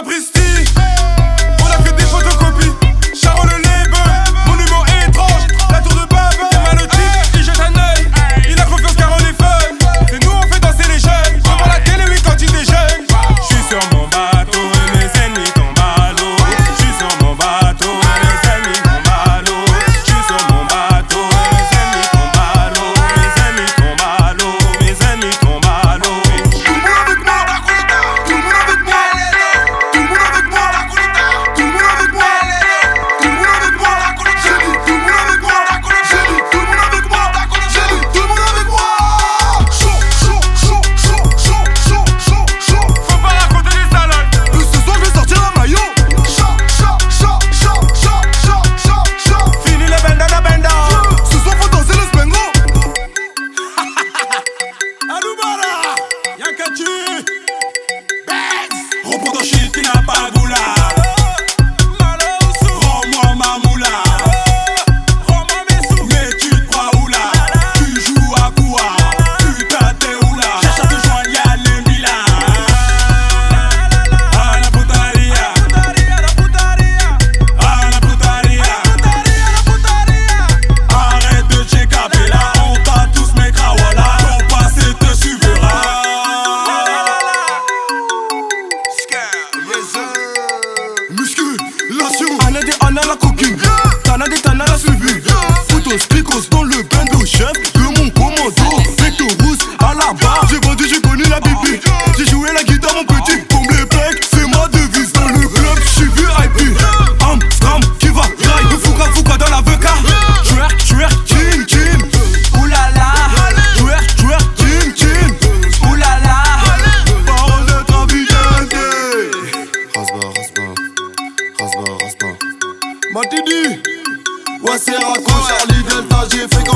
sapristi. On a fait des photocopies. Charon le label, mon humour est étrange. La tour de Babel, t'es mal au type, il jette un œil. Il a confiance car on est fun. C'est nous on fait danser les jeunes. Je vois la télé oui quand il déjeune. J'suis sur mon bateau et mes ennemis tombent à l'eau. J'suis sur mon bateau et mes ennemis tombent à l'eau. J'suis sur mon bateau et mes ennemis tombent à l'eau. Mes ennemis tombent à l'eau. Mes ennemis tombent à l'eau. Tout le monde avec moi, tout le monde avec moi, tout le monde avec moi, tout le monde avec moi, tout le monde avec moi, j'ai dit tout le monde avec moi, j'ai dit tout le monde avec moi, j'ai dit tout le monde avec moi. Chaud, chaud, chaud, chaud, chaud, chaud, chaud, chaud. Faut pas raconter des salades. Ce soir je vais sortir un maillot. Chaud, chaud, chaud, chaud, chaud, chaud, chaud, chaud. Fini le bandana benda. Ce soir faut danser le spengo. Alubara, Yakachi. Reprends ton shit qui n'a pas de boula. Rends-moi ma moula. Mais tu te crois où là? Tu joues à quoi? Putain t'es où là? Cherche à te joindre, y'a les Milan. Ah la putaria. Ah la putaria. Arrête de checker là, on t'a tous mes krawala. Ton passé te suivra. Musculation. Anna la coquine. Tana la suivi. Photos, picos dans le bando. Chef de mon commando. Vecto rousse à la barre. J'ai vendu, j'ai connu la bibi. J'ai joué la guitare mon petit. Tombe les pecs, c'est ma devise. Dans le club, j'suis VIP. Amstram qui va ride. Fouca dans la VK. Twerk, chin. Oulala. Twerk, chin. Oulala. Parole de trafiquante. Rasba. Matidi. Ouais, c'est raccro, Charlie Delta, j'ai fait